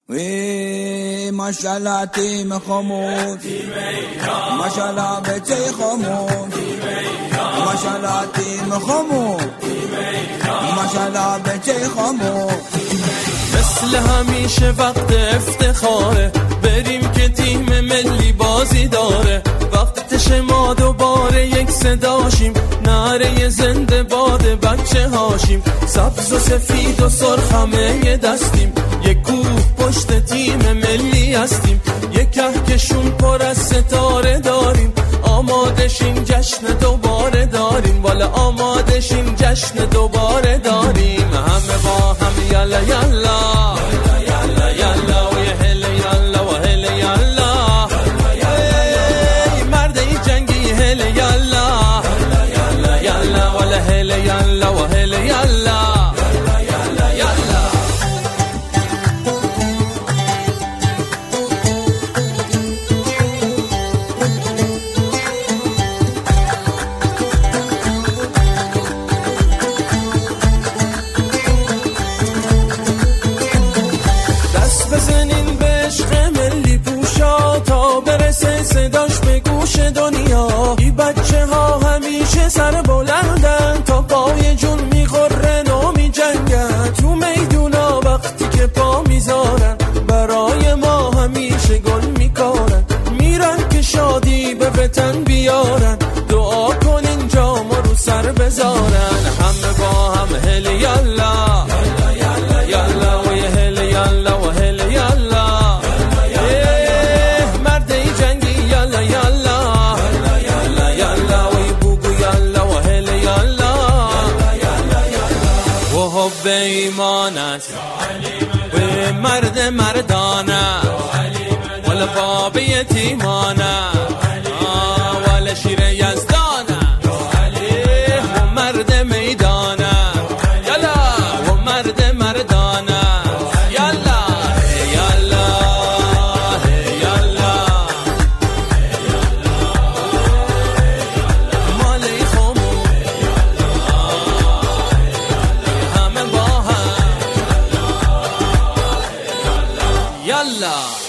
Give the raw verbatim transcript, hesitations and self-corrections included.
وی ماشالله تیم خمود ماشالله بچه خمود ماشالله تیم خمود ماشالله بچه خمود. مثل همیشه وقت افتخاره بریم که تیم ملی بازی داره. وقتش ما دوباره یک صداشیم نعره زنده باد بچه هاشیم. سبز و سفید و سرخ همه یه دستیم یک کوه پشت تیم ملی هستیم. یک کهکشون پر از ستاره داریم آمادشین جشن دوباره داریم. والا آمادشین جشن دوباره داریم. همه با هم یالا یالا یالا یالا و یه هل یالا و هل یالا مرد ای جنگی هل یالا یالا یالا ولا هل یالا و هل یالا. بزنین به عشق ملی پوشا تا برسه صداش به گوش دنیا. ای بچه ها همیشه سر بلندن تا پای جون میخورن و میجنگن. تو میدونا وقتی که پا میذارن برای ما همیشه گل میکارن. میرن که شادی به وطن بیارن دعا کنین جام رو سر بذارن. همه با هم هل یالا یالا یالا و یه هل یالا و هل یالا مرد ای جنگی یالا یالا یالا یالا و ای بوگو یالا و هل یالا. و حب ایمانت و مرد مردانه ولا باب یتیمانه ولا شیر یزدانه و مرد میدانه یالا و مرد مردانه یالا یالا یالا مالی خمو همه با هم یالا.